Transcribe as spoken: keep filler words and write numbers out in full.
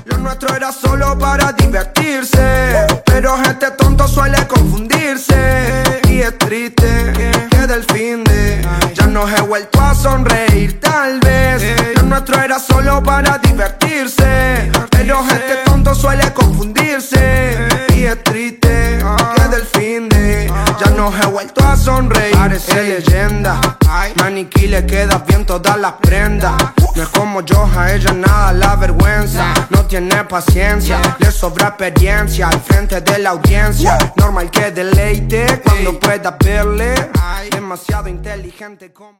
Lo nuestro era solo para divertirse, pero gente tonto suele confundirse. Y es triste que del fin de ya no he vuelto a sonreír. Tal vez lo nuestro era solo para divertirse, pero gente tonto suele confundirse. Y es triste que del fin de ya no he vuelto a sonreír. Parece leyenda, maniquí le queda bien todas las prendas. No es como yo, a ella nada la vergüenza. No tiene paciencia, le sobra experiencia al frente de la audiencia. Normal que deleite cuando pueda verle. Demasiado inteligente como